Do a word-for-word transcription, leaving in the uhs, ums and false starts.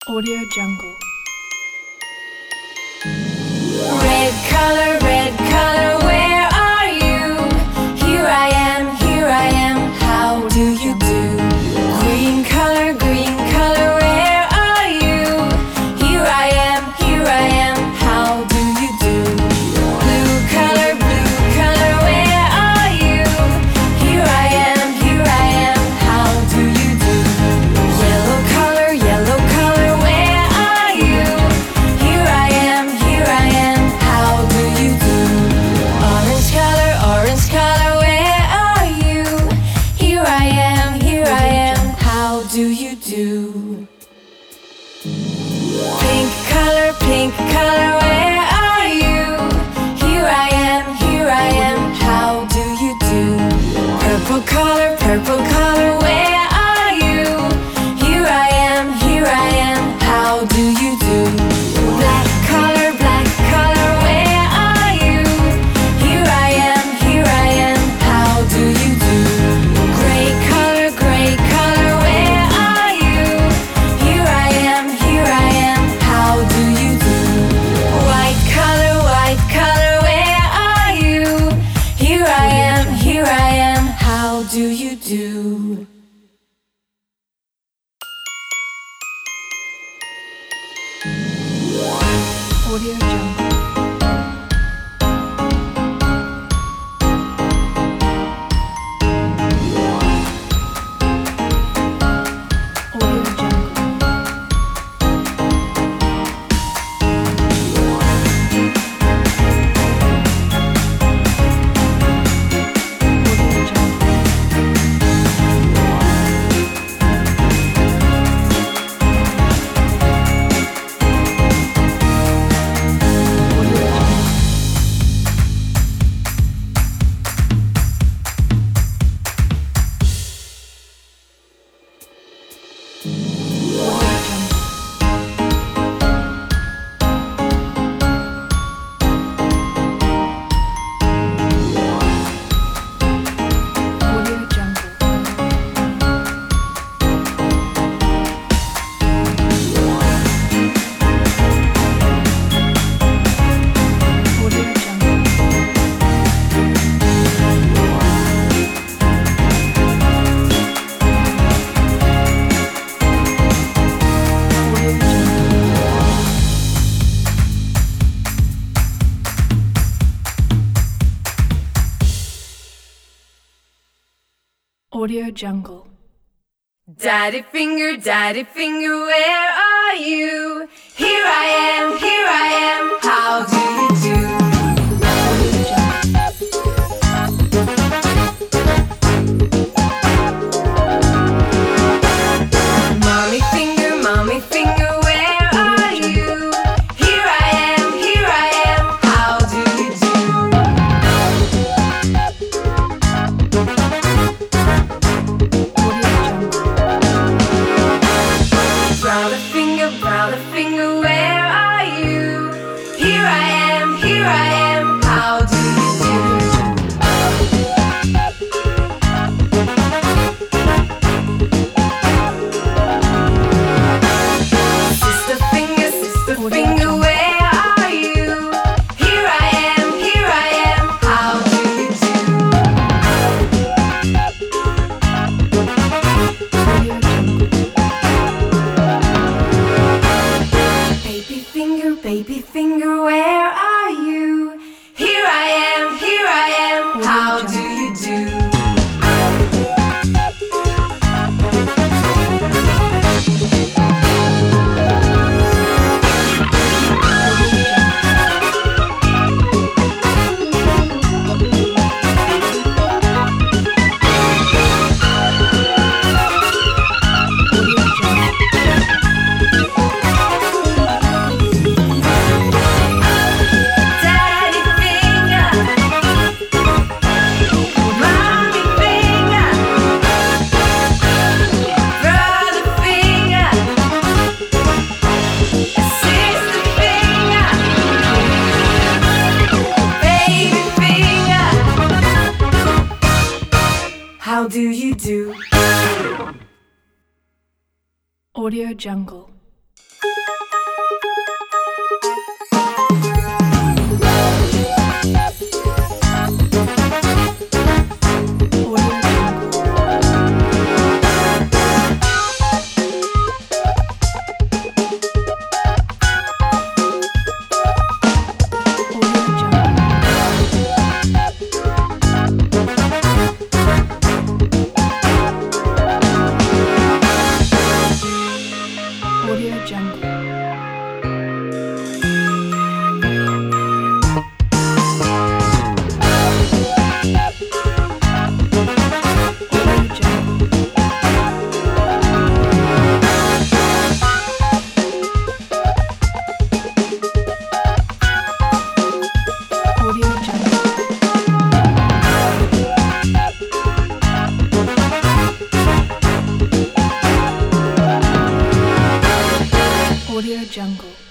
Audio Jungle. Red color, red color, where are you? Here I am, here I am, how do you do? Green color, green color, where are you? Here I am, here I am, how do you do? Blue color, blue color, where are you? Here I am, here I am, how do you do? Yellow color, yellow color, where are you? Here I am, here I am, how do you do? Orange color, orange color, where are you? Here I am, here I am, how do you do? Pink color, pink color, where are you? Here I am, here I am, how do you do? Purple color, purple color, where are you? Here I am, here I am, how do you do? Black color, black color, where are you? Here I am, here I am, how do you do? Gray color, gray color, where are you? Here I am, here I am, how do you do? White color, white color, where are you? Here I am, here I am, how do you do? Audio Jungle. Audio Jungle. Audio Jungle. Audio Jungle. Audio Jungle. Audio Jungle. Audio Jungle. Audio Jungle. Audio Jungle. Daddy finger, daddy finger, where are you? Here I am, here I am, how do you do? Audio Jungle. Mommy finger, mommy finger, where are you? Here I am, here I am, how do you do? Audio Jungle. Brother finger, brother finger, where are you? Here I am, here I am, how do you do? Sister finger, sister finger, where are you? Here I am, here I am, how do you do? Audio Jungle. Baby finger, baby finger, where are you? Here I am, here I am, how do you do? Daddy finger, mommy finger, brother finger, sister finger, baby finger, how do you do? Audio Jungle. Audio Jungle. Audio Jungle. Audio Jungle. Audio Jungle.